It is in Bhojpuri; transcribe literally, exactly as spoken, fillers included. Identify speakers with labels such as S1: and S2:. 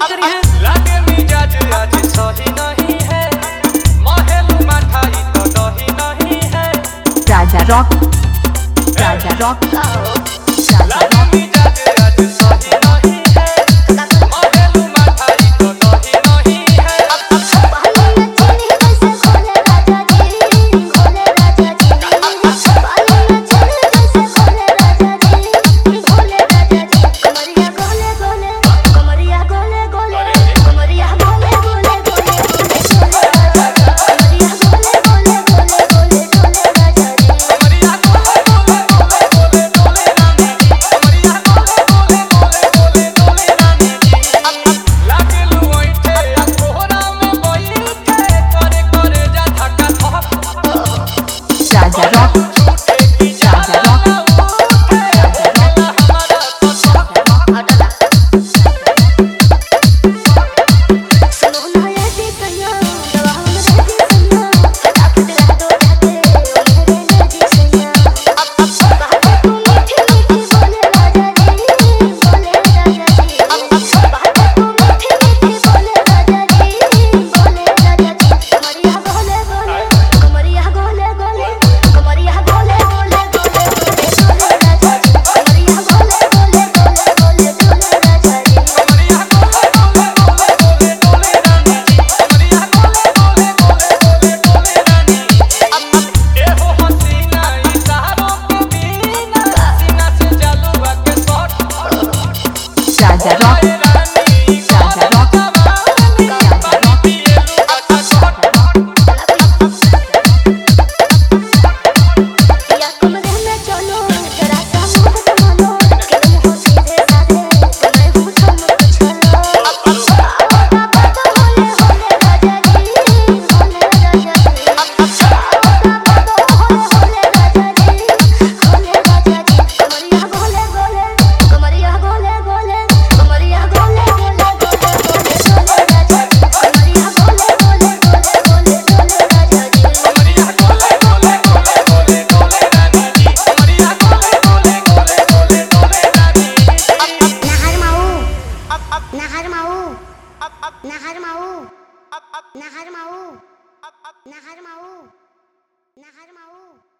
S1: बात करी है
S2: लागे मिजाज आज सही नहीं है महलू मठाई तो दही नहीं है
S1: राजा रॉक राजा रॉक
S2: लागे मिजाज आज सही नहीं है महलू मठाई तो दही नहीं है
S1: राजा रॉक राजा रॉक राजा रॉक राजा rock
S3: Nahar mau, nahar mau, nahar mau, nahar mau, nahar mau.